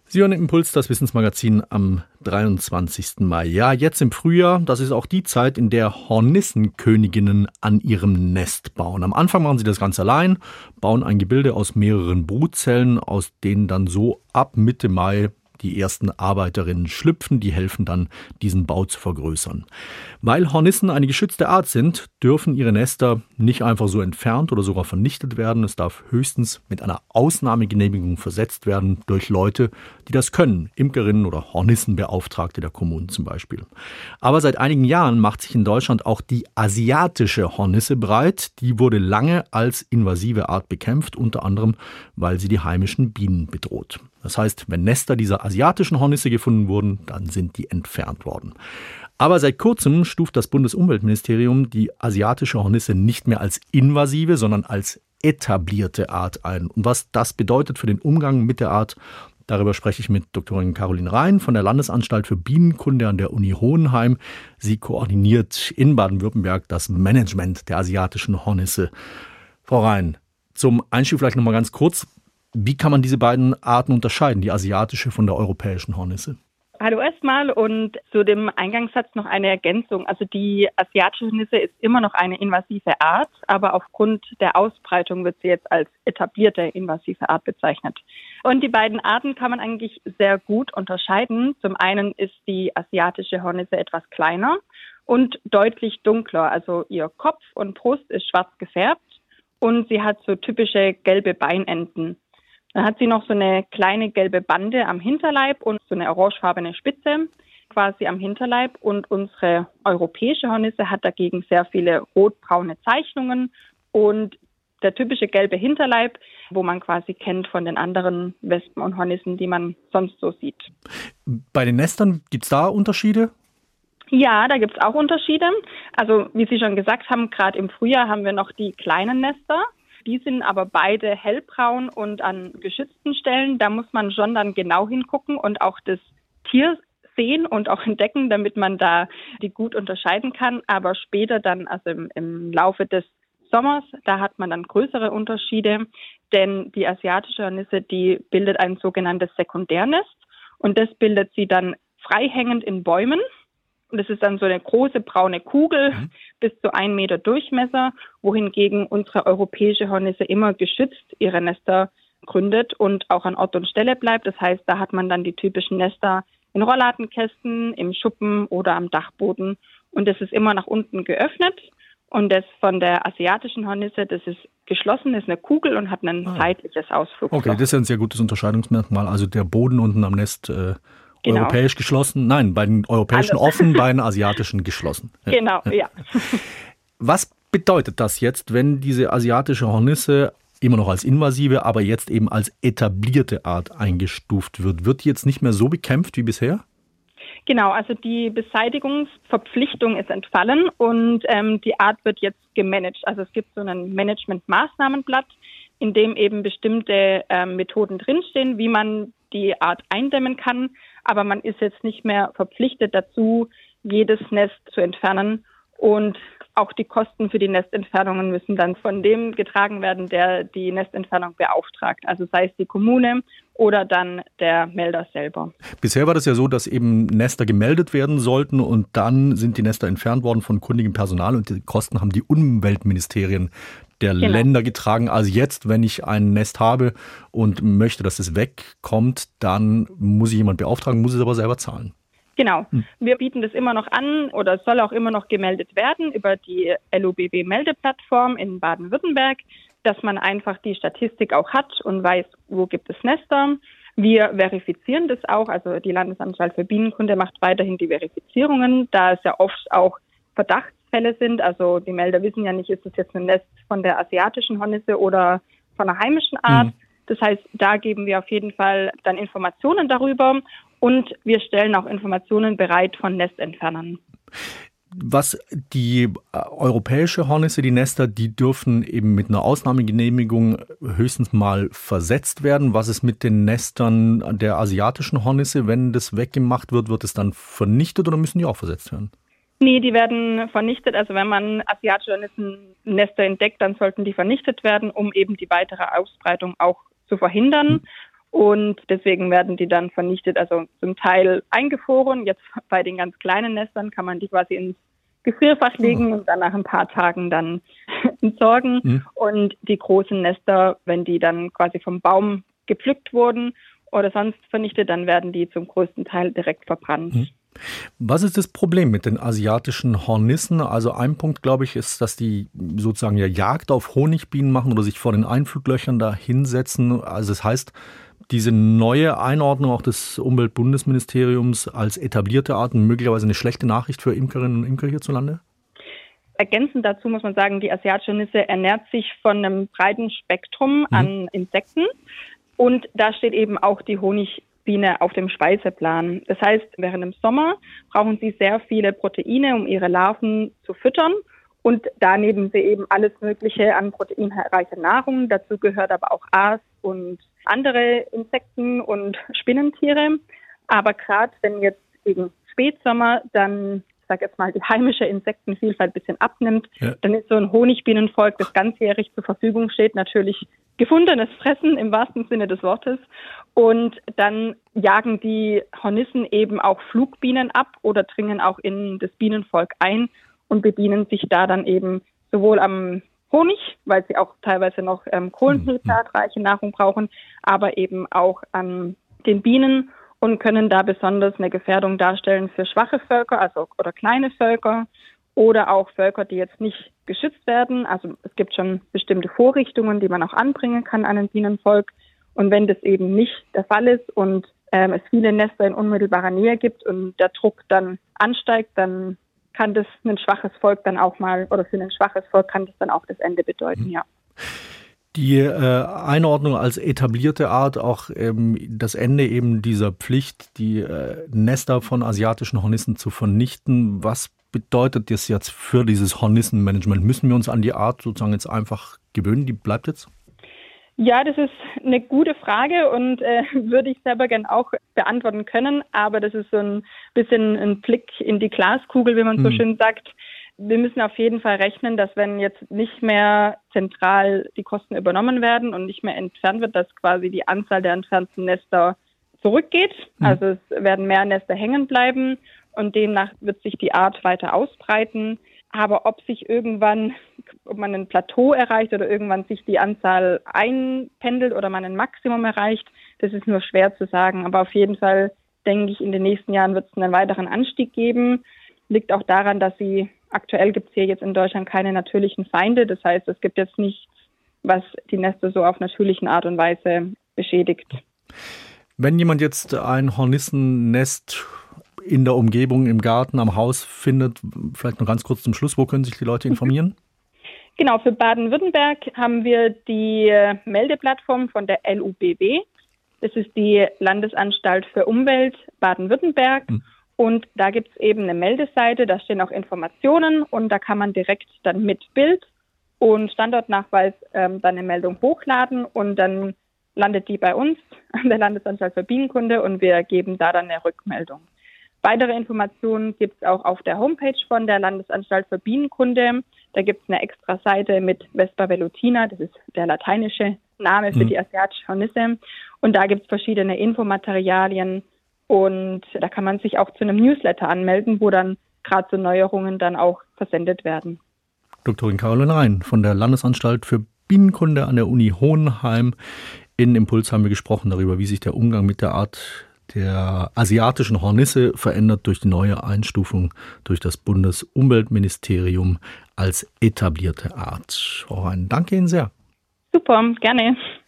Sie hören den Impuls, das Wissensmagazin am 23. Mai. Ja, jetzt im Frühjahr, das ist auch die Zeit, in der Hornissenköniginnen an ihrem Nest bauen. Am Anfang machen sie das ganz allein, bauen ein Gebilde aus mehreren Brutzellen, aus denen dann so ab Mitte Mai die ersten Arbeiterinnen schlüpfen, die helfen dann, diesen Bau zu vergrößern. Weil Hornissen eine geschützte Art sind, dürfen ihre Nester nicht einfach so entfernt oder sogar vernichtet werden. Es darf höchstens mit einer Ausnahmegenehmigung versetzt werden durch Leute, die das können, Imkerinnen oder Hornissenbeauftragte der Kommunen zum Beispiel. Aber seit einigen Jahren macht sich in Deutschland auch die asiatische Hornisse breit. Die wurde lange als invasive Art bekämpft, unter anderem, weil sie die heimischen Bienen bedroht. Das heißt, wenn Nester dieser asiatischen Hornisse gefunden wurden, dann sind die entfernt worden. Aber seit kurzem stuft das Bundesumweltministerium die asiatische Hornisse nicht mehr als invasive, sondern als etablierte Art ein. Und was das bedeutet für den Umgang mit der Art, darüber spreche ich mit Doktorin Caroline Rhein von der Landesanstalt für Bienenkunde an der Uni Hohenheim. Sie koordiniert in Baden-Württemberg das Management der asiatischen Hornisse. Frau Rhein, zum Einstieg vielleicht noch mal ganz kurz. Wie kann man diese beiden Arten unterscheiden, die asiatische von der europäischen Hornisse? Hallo erstmal und zu dem Eingangssatz noch eine Ergänzung. Also die asiatische Hornisse ist immer noch eine invasive Art, aber aufgrund der Ausbreitung wird sie jetzt als etablierte invasive Art bezeichnet. Und die beiden Arten kann man eigentlich sehr gut unterscheiden. Zum einen ist die asiatische Hornisse etwas kleiner und deutlich dunkler. Also ihr Kopf und Brust ist schwarz gefärbt und sie hat so typische gelbe Beinenden. Dann hat sie noch so eine kleine gelbe Bande am Hinterleib und so eine orangefarbene Spitze quasi am Hinterleib. Und unsere europäische Hornisse hat dagegen sehr viele rotbraune Zeichnungen und der typische gelbe Hinterleib, wo man quasi kennt von den anderen Wespen und Hornissen, die man sonst so sieht. Bei den Nestern gibt es da Unterschiede? Ja, da gibt es auch Unterschiede. Also wie Sie schon gesagt haben, gerade im Frühjahr haben wir noch die kleinen Nester. Die sind aber beide hellbraun und an geschützten Stellen. Da muss man schon dann genau hingucken und auch das Tier sehen und auch entdecken, damit man da die gut unterscheiden kann. Aber später dann, also im Laufe des Sommers, da hat man dann größere Unterschiede. Denn die asiatische Hornisse, die bildet ein sogenanntes Sekundärnest. Und das bildet sie dann freihängend in Bäumen. Und das ist dann so eine große braune Kugel bis zu 1 Meter Durchmesser, wohingegen unsere europäische Hornisse immer geschützt ihre Nester gründet und auch an Ort und Stelle bleibt. Das heißt, da hat man dann die typischen Nester in Rollladenkästen, im Schuppen oder am Dachboden. Und das ist immer nach unten geöffnet. Und das von der asiatischen Hornisse, das ist geschlossen, ist eine Kugel und hat ein seitliches Ausflugsloch. Okay, das ist ja ein sehr gutes Unterscheidungsmerkmal. Also der Boden unten am Nest europäisch geschlossen. Nein, bei den europäischen offen, bei den asiatischen geschlossen. Ja. Genau, ja. Was bedeutet das jetzt, wenn diese asiatische Hornisse immer noch als invasive, aber jetzt eben als etablierte Art eingestuft wird? Wird die jetzt nicht mehr so bekämpft wie bisher? Genau, also die Beseitigungsverpflichtung ist entfallen und die Art wird jetzt gemanagt. Also es gibt so ein Management-Maßnahmenblatt, in dem eben bestimmte Methoden drinstehen, wie man die Art eindämmen kann. Aber man ist jetzt nicht mehr verpflichtet dazu, jedes Nest zu entfernen. Und auch die Kosten für die Nestentfernungen müssen dann von dem getragen werden, der die Nestentfernung beauftragt. Also sei es die Kommune oder dann der Melder selber. Bisher war das ja so, dass eben Nester gemeldet werden sollten und dann sind die Nester entfernt worden von kundigem Personal und die Kosten haben die Umweltministerien der Länder getragen. Also jetzt, wenn ich ein Nest habe und möchte, dass es wegkommt, dann muss ich jemanden beauftragen, muss es aber selber zahlen. Genau. Wir bieten das immer noch an oder es soll auch immer noch gemeldet werden über die LOBW-Meldeplattform in Baden-Württemberg, dass man einfach die Statistik auch hat und weiß, wo gibt es Nester. Wir verifizieren das auch, also die Landesanstalt für Bienenkunde macht weiterhin die Verifizierungen, da es ja oft auch Verdachtsfälle sind. Also die Melder wissen ja nicht, ist das jetzt ein Nest von der asiatischen Hornisse oder von einer heimischen Art. Das heißt, da geben wir auf jeden Fall dann Informationen darüber und wir stellen auch Informationen bereit von Nestentfernern. Was die europäische Hornisse, die Nester, die dürfen eben mit einer Ausnahmegenehmigung höchstens mal versetzt werden. Was ist mit den Nestern der asiatischen Hornisse? Wenn das weggemacht wird, wird es dann vernichtet oder müssen die auch versetzt werden? Nee, die werden vernichtet. Also wenn man asiatische Hornissennester entdeckt, dann sollten die vernichtet werden, um eben die weitere Ausbreitung auch zu verhindern. Und deswegen werden die dann vernichtet, also zum Teil eingefroren. Jetzt bei den ganz kleinen Nestern kann man die quasi ins Gefrierfach legen und dann nach ein paar Tagen dann entsorgen. Und die großen Nester, wenn die dann quasi vom Baum gepflückt wurden oder sonst vernichtet, dann werden die zum größten Teil direkt verbrannt. Was ist das Problem mit den asiatischen Hornissen? Also ein Punkt, glaube ich, ist, dass die sozusagen ja Jagd auf Honigbienen machen oder sich vor den Einfluglöchern da hinsetzen. Also das heißt, diese neue Einordnung auch des Umweltbundesministeriums als etablierte Arten möglicherweise eine schlechte Nachricht für Imkerinnen und Imker hierzulande? Ergänzend dazu muss man sagen, die asiatische Nisse ernährt sich von einem breiten Spektrum an Insekten. Und da steht eben auch die Honigbiene auf dem Speiseplan. Das heißt, während dem Sommer brauchen sie sehr viele Proteine, um ihre Larven zu füttern. Und da nehmen sie eben alles Mögliche an proteinreicher Nahrung. Dazu gehört aber auch Aas und andere Insekten und Spinnentiere. Aber gerade wenn jetzt gegen Spätsommer dann, ich sage jetzt mal, die heimische Insektenvielfalt ein bisschen abnimmt, dann ist so ein Honigbienenvolk, das ganzjährig zur Verfügung steht, natürlich gefundenes Fressen im wahrsten Sinne des Wortes. Und dann jagen die Hornissen eben auch Flugbienen ab oder dringen auch in das Bienenvolk ein und bedienen sich da dann eben sowohl am Honig, weil sie auch teilweise noch kohlenhydratreiche Nahrung brauchen, aber eben auch an den Bienen und können da besonders eine Gefährdung darstellen für schwache Völker, also oder kleine Völker oder auch Völker, die jetzt nicht geschützt werden. Also es gibt schon bestimmte Vorrichtungen, die man auch anbringen kann an ein Bienenvolk. Und wenn das eben nicht der Fall ist und es viele Nester in unmittelbarer Nähe gibt und der Druck dann ansteigt, dann kann das ein schwaches Volk dann auch mal, oder für ein schwaches Volk kann das dann auch das Ende bedeuten, ja. Die Einordnung als etablierte Art, auch das Ende eben dieser Pflicht, die Nester von asiatischen Hornissen zu vernichten. Was bedeutet das jetzt für dieses Hornissenmanagement? Müssen wir uns an die Art sozusagen jetzt einfach gewöhnen? Die bleibt jetzt? Ja, das ist eine gute Frage und würde ich selber gern auch beantworten können. Aber das ist so ein bisschen ein Blick in die Glaskugel, wie man so schön sagt. Wir müssen auf jeden Fall rechnen, dass wenn jetzt nicht mehr zentral die Kosten übernommen werden und nicht mehr entfernt wird, dass quasi die Anzahl der entfernten Nester zurückgeht. Also es werden mehr Nester hängen bleiben und demnach wird sich die Art weiter ausbreiten. Aber ob man ein Plateau erreicht oder irgendwann sich die Anzahl einpendelt oder man ein Maximum erreicht, das ist nur schwer zu sagen. Aber auf jeden Fall denke ich, in den nächsten Jahren wird es einen weiteren Anstieg geben. Liegt auch daran, dass aktuell gibt es hier jetzt in Deutschland keine natürlichen Feinde. Das heißt, es gibt jetzt nichts, was die Nester so auf natürlichen Art und Weise beschädigt. Wenn jemand jetzt ein Hornissennest in der Umgebung, im Garten, am Haus findet, vielleicht noch ganz kurz zum Schluss, wo können sich die Leute informieren? Genau, für Baden-Württemberg haben wir die Meldeplattform von der LUBW. Das ist die Landesanstalt für Umwelt Baden-Württemberg. Und da gibt es eben eine Meldeseite, da stehen auch Informationen und da kann man direkt dann mit Bild und Standortnachweis dann eine Meldung hochladen und dann landet die bei uns an der Landesanstalt für Bienenkunde und wir geben da dann eine Rückmeldung. Weitere Informationen gibt es auch auf der Homepage von der Landesanstalt für Bienenkunde. Da gibt es eine extra Seite mit Vespa velutina, das ist der lateinische Name für die asiatische Hornisse. Und da gibt es verschiedene Infomaterialien und da kann man sich auch zu einem Newsletter anmelden, wo dann gerade so Neuerungen dann auch versendet werden. Doktorin Caroline Rein von der Landesanstalt für Bienenkunde an der Uni Hohenheim. In Impuls haben wir gesprochen darüber, wie sich der Umgang mit der Art der asiatischen Hornisse verändert durch die neue Einstufung durch das Bundesumweltministerium als etablierte Art. Frau Rein, danke Ihnen sehr. Super, gerne.